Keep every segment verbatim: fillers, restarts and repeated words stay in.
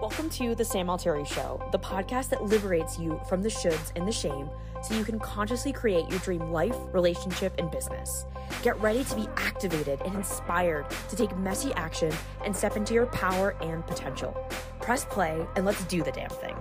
Welcome to The Sam Altieri Show, the podcast that liberates you from the shoulds and the shame so you can consciously create your dream life, relationship, and business. Get ready to be activated and inspired to take messy action and step into your power and potential. Press play and let's do the damn thing.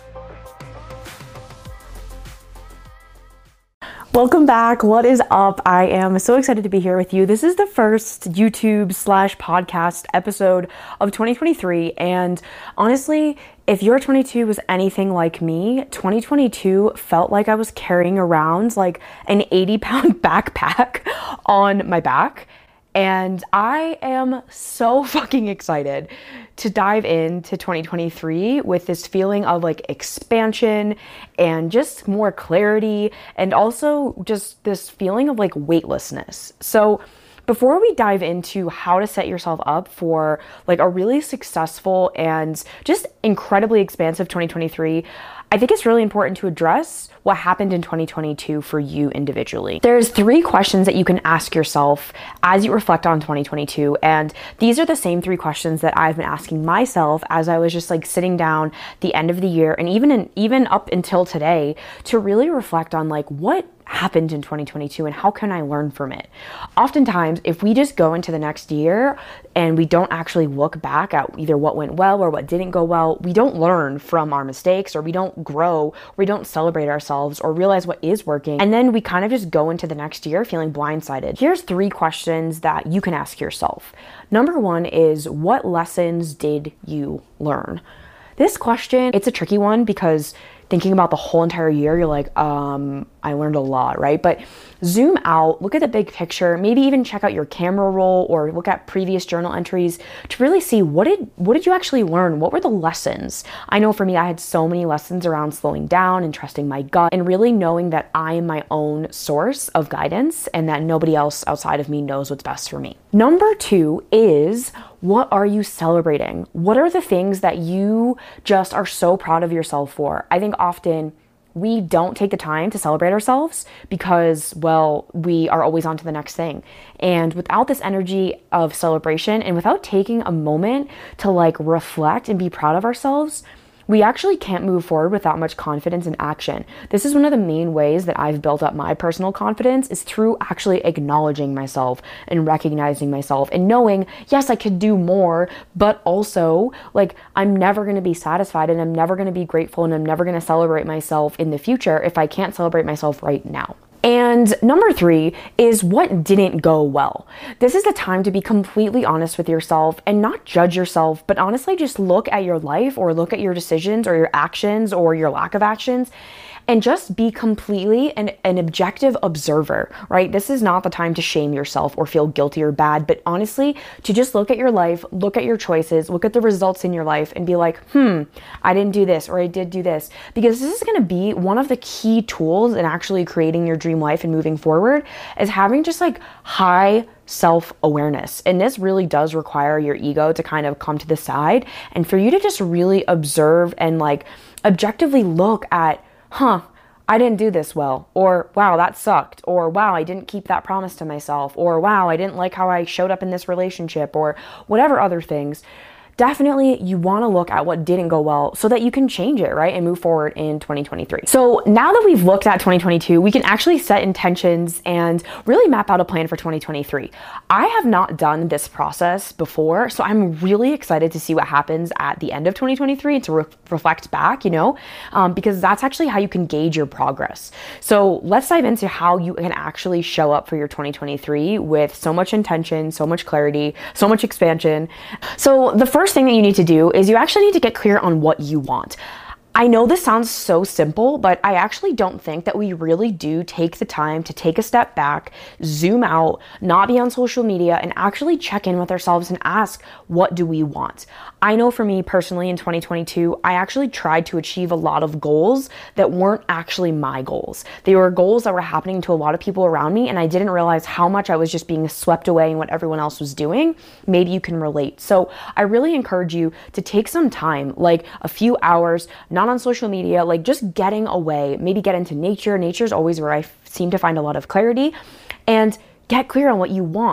Welcome back. What is up? I am so excited to be here with you. This is the first YouTube slash podcast episode of twenty twenty-three. And honestly, if your twenty-two was anything like me, twenty twenty-two felt like I was carrying around like an eighty pound backpack on my back. And I am so fucking excited to dive into twenty twenty-three with this feeling of like expansion and just more clarity, and also just this feeling of like weightlessness. So before we dive into how to set yourself up for like a really successful and just incredibly expansive twenty twenty-three, I think it's really important to address what happened in twenty twenty-two for you individually. There's three questions that you can ask yourself as you reflect on twenty twenty-two. And these are the same three questions that I've been asking myself as I was just like sitting down the end of the year and even in, even up until today to really reflect on like what happened in twenty twenty-two and how can I learn from it. Oftentimes, if we just go into the next year and we don't actually look back at either what went well or what didn't go well, we don't learn from our mistakes, or we don't grow, or we don't celebrate ourselves or realize what is working. And then we kind of just go into the next year feeling blindsided. Here's three questions that you can ask yourself. Number one is, what lessons did you learn? This question, it's a tricky one because thinking about the whole entire year, you're like, um, I learned a lot, right? But zoom out, look at the big picture, maybe even check out your camera roll or look at previous journal entries to really see what did what did you actually learn? What were the lessons? I know for me, I had so many lessons around slowing down and trusting my gut and really knowing that I am my own source of guidance and that nobody else outside of me knows what's best for me. Number two is, what are you celebrating? What are the things that you just are so proud of yourself for? I think often we don't take the time to celebrate ourselves because, well, we are always on to the next thing. And without this energy of celebration and without taking a moment to like reflect and be proud of ourselves, we actually can't move forward without much confidence and action. This is one of the main ways that I've built up my personal confidence, is through actually acknowledging myself and recognizing myself and knowing, yes, I could do more, but also like I'm never going to be satisfied and I'm never going to be grateful and I'm never going to celebrate myself in the future if I can't celebrate myself right now. And number three is, what didn't go well? This is the time to be completely honest with yourself and not judge yourself, but honestly just look at your life or look at your decisions or your actions or your lack of actions and just be completely an, an objective observer, right? This is not the time to shame yourself or feel guilty or bad, but honestly, to just look at your life, look at your choices, look at the results in your life and be like, hmm, I didn't do this or I did do this. Because this is gonna be one of the key tools in actually creating your dream life and moving forward, is having just like high self-awareness. And this really does require your ego to kind of come to the side and for you to just really observe and like objectively look at, huh, I didn't do this well, or wow, that sucked, or wow, I didn't keep that promise to myself, or wow, I didn't like how I showed up in this relationship, or whatever other things. Definitely you want to look at what didn't go well so that you can change it, right? And move forward in twenty twenty-three. So now that we've looked at twenty twenty-two, we can actually set intentions and really map out a plan for twenty twenty-three. I have not done this process before, so I'm really excited to see what happens at the end of twenty twenty-three and to re- reflect back, you know, um, because that's actually how you can gauge your progress. So let's dive into how you can actually show up for your twenty twenty-three with so much intention, so much clarity, so much expansion. So the first thing that you need to do is you actually need to get clear on what you want. I know this sounds so simple, but I actually don't think that we really do take the time to take a step back, zoom out, not be on social media, and actually check in with ourselves and ask, what do we want? I know for me personally in twenty twenty-two, I actually tried to achieve a lot of goals that weren't actually my goals. They were goals that were happening to a lot of people around me, and I didn't realize how much I was just being swept away in what everyone else was doing. Maybe you can relate. So I really encourage you to take some time, like a few hours, not on social media, like just getting away, maybe get into nature. Nature is always where I f- seem to find a lot of clarity, and get clear on what you want.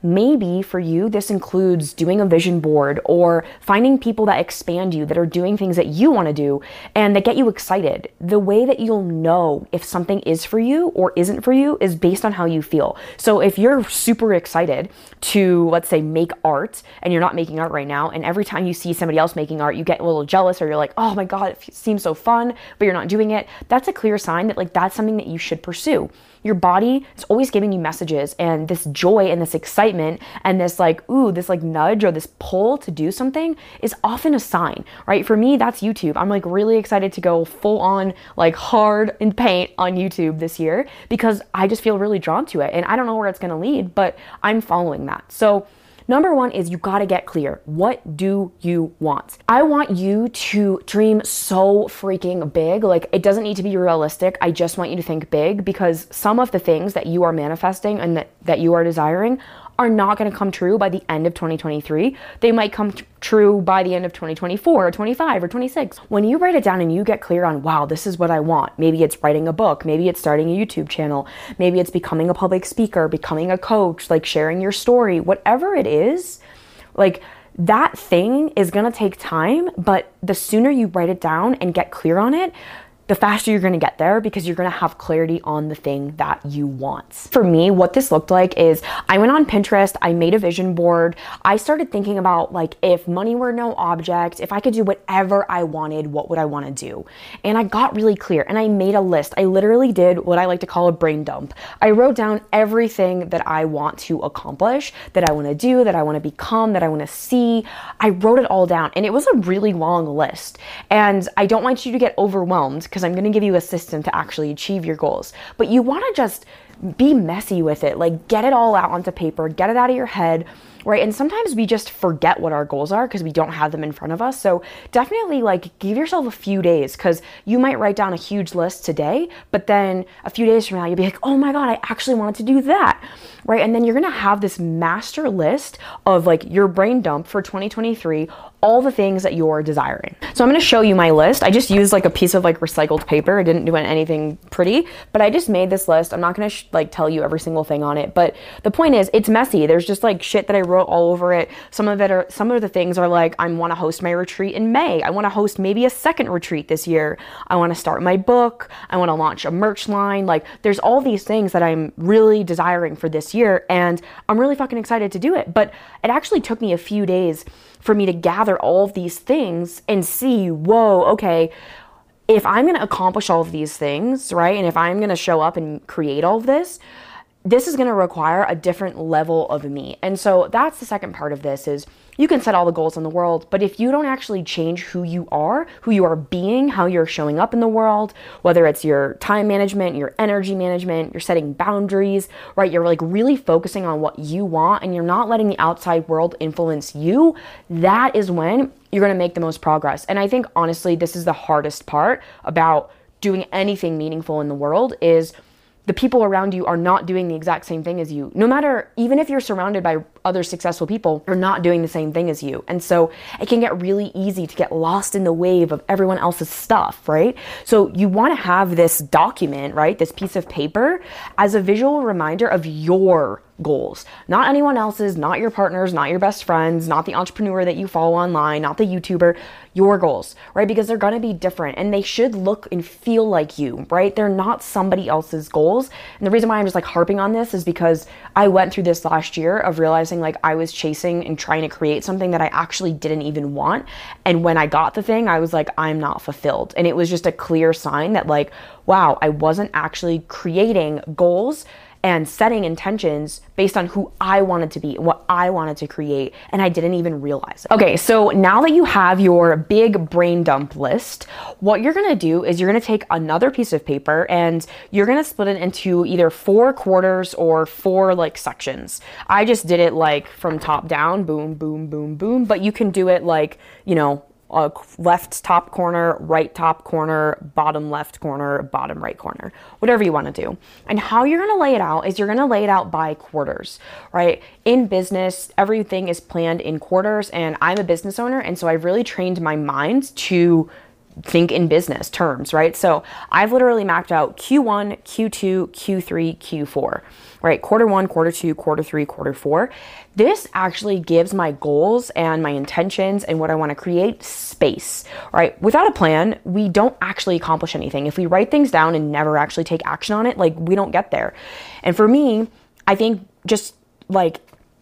maybe for you, this includes doing a vision board or finding people that expand you, that are doing things that you want to do and that get you excited. The way that you'll know if something is for you or isn't for you is based on how you feel. So if you're super excited to, let's say, make art and you're not making art right now, and every time you see somebody else making art, you get a little jealous, or you're like, oh my God, it seems so fun, but you're not doing it. That's a clear sign that like that's something that you should pursue. Your body is always giving you messages, and this joy and this excitement and this like, ooh, this like nudge or this pull to do something is often a sign, right? For me, that's YouTube. I'm like really excited to go full on like hard in paint on YouTube this year because I just feel really drawn to it, and I don't know where it's going to lead, but I'm following that. So number one is you got to get clear. What do you want? I want you to dream so freaking big. Like, it doesn't need to be realistic. I just want you to think big, because some of the things that you are manifesting and that, that you are desiring are not going to come true by the end of twenty twenty-three. They might come t- true by the end of twenty twenty-four or twenty-five or twenty-six. When you write it down and you get clear on, wow, this is what I want. Maybe it's writing a book. Maybe it's starting a YouTube channel. Maybe it's becoming a public speaker, becoming a coach, like sharing your story, whatever it is, like that thing is going to take time, but the sooner you write it down and get clear on it, the faster you're going to get there, because you're going to have clarity on the thing that you want. For me, what this looked like is I went on Pinterest, I made a vision board. I started thinking about like, if money were no object, if I could do whatever I wanted, what would I want to do? And I got really clear and I made a list. I literally did what I like to call a brain dump. I wrote down everything that I want to accomplish, that I want to do, that I want to become, that I want to see. I wrote it all down, and it was a really long list. And I don't want you to get overwhelmed, because I'm going to give you a system to actually achieve your goals. But you want to just be messy with it. Like, get it all out onto paper, get it out of your head, right? And sometimes we just forget what our goals are because we don't have them in front of us. So definitely like give yourself a few days, because you might write down a huge list today, but then a few days from now, you'll be like, oh my God, I actually wanted to do that, right? And then you're going to have this master list of like your brain dump for twenty twenty-three, all the things that you're desiring. So I'm going to show you my list. I just used like a piece of like recycled paper. I didn't do anything pretty, but I just made this list. I'm not going to sh- like tell you every single thing on it, but the point is it's messy. There's just like shit that I wrote all over it. Some of it are, some of the things are like, I want to host my retreat in May. I want to host maybe a second retreat this year. I want to start my book. I want to launch a merch line. Like, there's all these things that I'm really desiring for this year, and I'm really fucking excited to do it. But it actually took me a few days for me to gather all of these things and see, whoa, okay, if I'm going to accomplish all of these things, right? And if I'm going to show up and create all of this, this is going to require a different level of me. And so that's the second part of this is you can set all the goals in the world, but if you don't actually change who you are, who you are being, how you're showing up in the world, whether it's your time management, your energy management, you're setting boundaries, right? You're like really focusing on what you want and you're not letting the outside world influence you. That is when you're going to make the most progress. And I think honestly, this is the hardest part about doing anything meaningful in the world is the people around you are not doing the exact same thing as you. No matter, even if you're surrounded by other successful people, they're not doing the same thing as you. And so it can get really easy to get lost in the wave of everyone else's stuff, right? So you want to have this document, right? This piece of paper as a visual reminder of your goals, not anyone else's, not your partner's, not your best friends, not the entrepreneur that you follow online, not the YouTuber, your goals, right? Because they're going to be different and they should look and feel like you, right? They're not somebody else's goals. And the reason why I'm just like harping on this is because I went through this last year of realizing like I was chasing and trying to create something that I actually didn't even want. And when I got the thing, I was like, I'm not fulfilled. And it was just a clear sign that like, wow, I wasn't actually creating goals and setting intentions based on who I wanted to be, what I wanted to create, and I didn't even realize it. Okay, so now that you have your big brain dump list, what you're gonna do is you're gonna take another piece of paper and you're gonna split it into either four quarters or four like sections. I just did it like from top down, boom, boom, boom, boom, but you can do it like, you know, Uh, left top corner, right top corner, bottom left corner, bottom right corner, whatever you want to do. And how you're going to lay it out is you're going to lay it out by quarters, right? In business, everything is planned in quarters, and I'm a business owner, and so I've really trained my mind to think in business terms, right? So I've literally mapped out Q one, Q two, Q three, Q four, right? Quarter one, quarter two, quarter three, quarter four. This actually gives my goals and my intentions and what I want to create space, right? Without a plan, we don't actually accomplish anything. If we write things down and never actually take action on it, like we don't get there. And for me, I think just like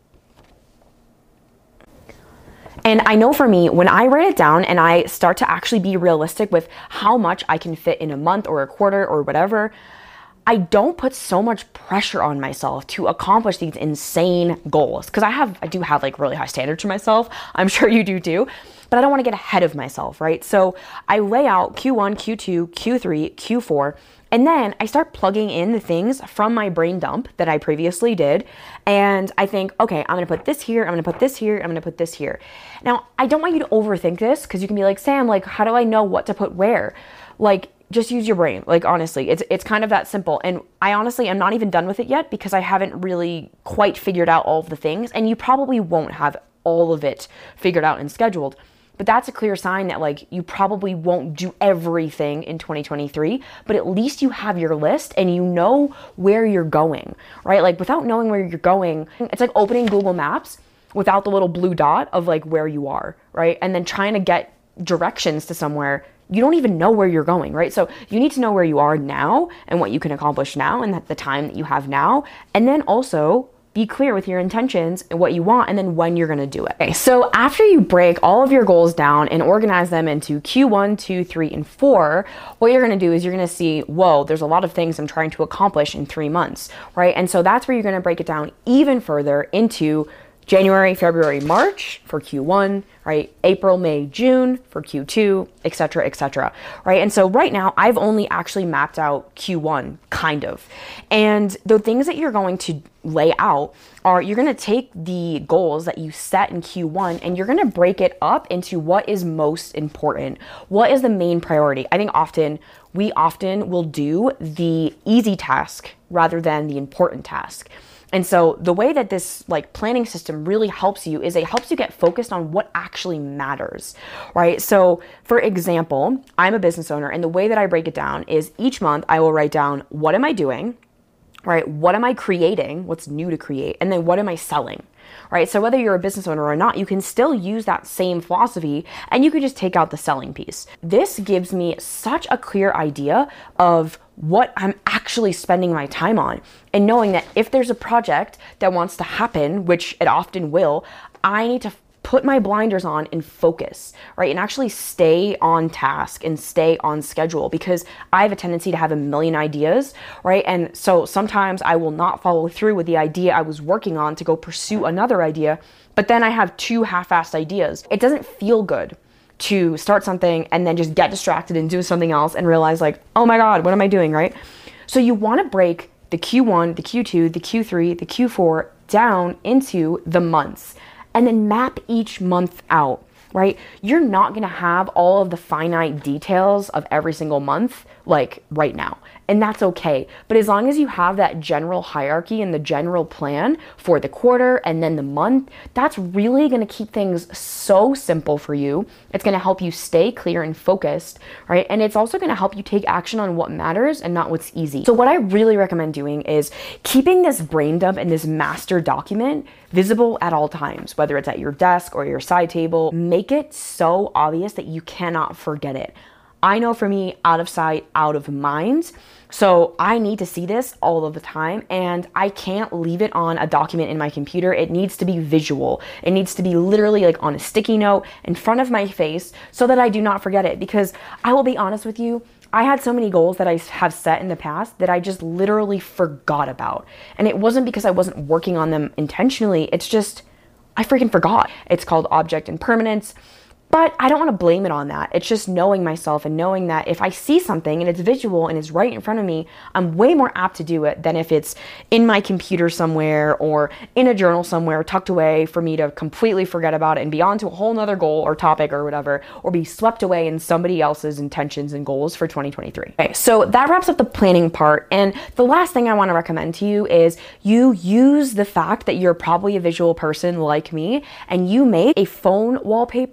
And I know for me, when I write it down and I start to actually be realistic with how much I can fit in a month or a quarter or whatever, I don't put so much pressure on myself to accomplish these insane goals. Because I have, I do have like really high standards for myself. I'm sure you do too. But I don't want to get ahead of myself, right? So I lay out Q one, Q two, Q three, Q four, and then I start plugging in the things from my brain dump that I previously did. And I think, okay, I'm going to put this here. I'm going to put this here. I'm going to put this here. Now, I don't want you to overthink this because you can be like, Sam, like, how do I know what to put where? Like, just use your brain. Like, honestly, it's it's kind of that simple. And I honestly am not even done with it yet because I haven't really quite figured out all of the things. And you probably won't have all of it figured out and scheduled. But that's a clear sign that like you probably won't do everything in twenty twenty-three, but at least you have your list and you know where you're going, right? Like without knowing where you're going, it's like opening Google Maps without the little blue dot of like where you are, right? And then trying to get directions to somewhere, you don't even know where you're going, right? So you need to know where you are now and what you can accomplish now and the time that you have now. And then also be clear with your intentions and what you want and then when you're gonna do it. Okay, so after you break all of your goals down and organize them into Q one, two, three, and four, what you're gonna do is you're gonna see, whoa, there's a lot of things I'm trying to accomplish in three months, right? And so that's where you're gonna break it down even further into January, February, March for Q one, right? April, May, June for Q two, et cetera, et cetera, right? And so right now I've only actually mapped out Q one, kind of. And the things that you're going to lay out are you're going to take the goals that you set in Q one and you're going to break it up into what is most important. What is the main priority? I think often, we often will do the easy task rather than the important task. And so the way that this like planning system really helps you is it helps you get focused on what actually matters, right? So for example, I'm a business owner and the way that I break it down is each month I will write down, what am I doing, right? What am I creating? What's new to create? And then what am I selling? Right? So whether you're a business owner or not, you can still use that same philosophy and you could just take out the selling piece. This gives me such a clear idea of what I'm actually spending my time on and knowing that if there's a project that wants to happen, which it often will, I need to put my blinders on and focus, right? And actually stay on task and stay on schedule because I have a tendency to have a million ideas, right? And so sometimes I will not follow through with the idea I was working on to go pursue another idea, but then I have two half-assed ideas. It doesn't feel good to start something and then just get distracted and do something else and realize like, oh my God, what am I doing, right? So you want to break the Q one, the Q two, the Q three, the Q four down into the months. And then map each month out, right? You're not going to have all of the finite details of every single month like right now. And that's okay. But as long as you have that general hierarchy and the general plan for the quarter and then the month, that's really going to keep things so simple for you. It's going to help you stay clear and focused, right? And it's also going to help you take action on what matters and not what's easy. So what I really recommend doing is keeping this brain dump and this master document visible at all times, whether it's at your desk or your side table. Make it so obvious that you cannot forget it. I know for me, out of sight, out of mind. So I need to see this all of the time and I can't leave it on a document in my computer. It needs to be visual. It needs to be literally like on a sticky note in front of my face so that I do not forget it. Because I will be honest with you, I had so many goals that I have set in the past that I just literally forgot about. And it wasn't because I wasn't working on them intentionally. It's just, I freaking forgot. It's called object impermanence. But I don't want to blame it on that. It's just knowing myself and knowing that if I see something and it's visual and it's right in front of me, I'm way more apt to do it than if it's in my computer somewhere or in a journal somewhere tucked away for me to completely forget about it and be on to a whole nother goal or topic or whatever, or be swept away in somebody else's intentions and goals for twenty twenty-three. Okay, so that wraps up the planning part. And the last thing I want to recommend to you is you use the fact that you're probably a visual person like me and you make a phone wallpaper and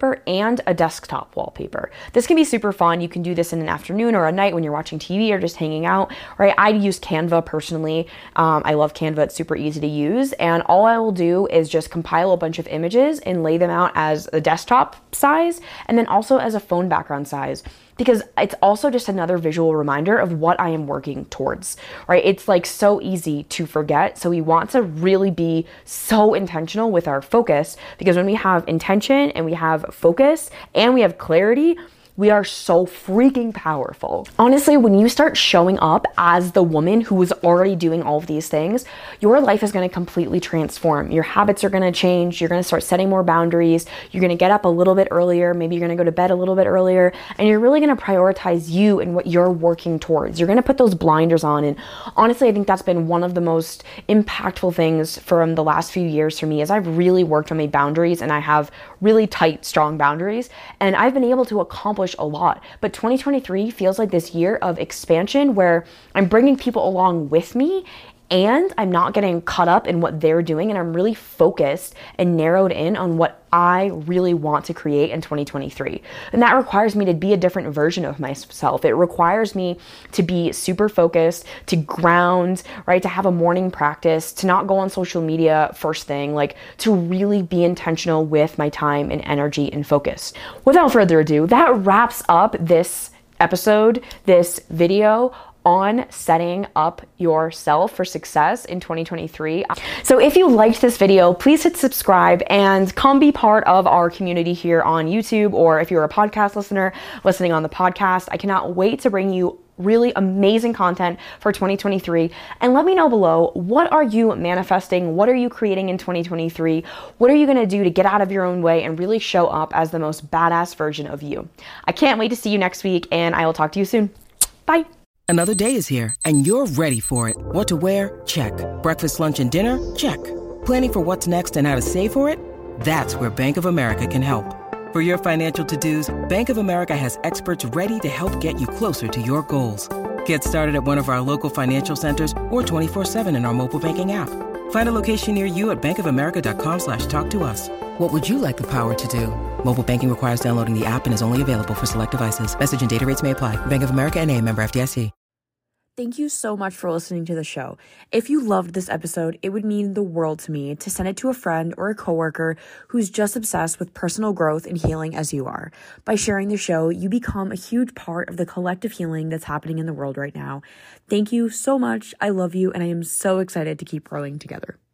and a desktop wallpaper. This can be super fun. You can do this in an afternoon or a night when you're watching T V or just hanging out, right? I use Canva personally. Um, I love Canva. It's super easy to use. And all I will do is just compile a bunch of images and lay them out as a desktop size and then also as a phone background size, because it's also just another visual reminder of what I am working towards, right? It's like so easy to forget. So we want to really be so intentional with our focus, because when we have intention and we have focus and we have clarity, we are so freaking powerful. Honestly, when you start showing up as the woman who is already doing all of these things, your life is gonna completely transform. Your habits are gonna change. You're gonna start setting more boundaries. You're gonna get up a little bit earlier. Maybe you're gonna go to bed a little bit earlier. And you're really gonna prioritize you and what you're working towards. You're gonna put those blinders on. And honestly, I think that's been one of the most impactful things from the last few years for me, is I've really worked on my boundaries, and I have really tight, strong boundaries. And I've been able to accomplish a lot. But twenty twenty-three feels like this year of expansion where I'm bringing people along with me, and I'm not getting caught up in what they're doing, and I'm really focused and narrowed in on what I really want to create in twenty twenty-three. And that requires me to be a different version of myself. It requires me to be super focused, to ground, right? To have a morning practice, to not go on social media first thing, like to really be intentional with my time and energy and focus. Without further ado, that wraps up this episode, this video on setting up yourself for success in twenty twenty-three. So if you liked this video, please hit subscribe and come be part of our community here on YouTube, or if you're a podcast listener listening on the podcast. I cannot wait to bring you really amazing content for twenty twenty-three. And let me know below, what are you manifesting? What are you creating in twenty twenty-three? What are you gonna do to get out of your own way and really show up as the most badass version of you? I can't wait to see you next week, and I will talk to you soon. Bye. Another day is here, and you're ready for it. What to wear? Check. Breakfast, lunch, and dinner? Check. Planning for what's next and how to save for it? That's where Bank of America can help. For your financial to-dos, Bank of America has experts ready to help get you closer to your goals. Get started at one of our local financial centers or twenty-four seven in our mobile banking app. Find a location near you at bankofamerica.com slash talk to us. What would you like the power to do? Mobile banking requires downloading the app and is only available for select devices. Message and data rates may apply. Bank of America N A, member F D I C. Thank you so much for listening to the show. If you loved this episode, it would mean the world to me to send it to a friend or a coworker who's just obsessed with personal growth and healing as you are. By sharing the show, you become a huge part of the collective healing that's happening in the world right now. Thank you so much. I love you, and I am so excited to keep growing together.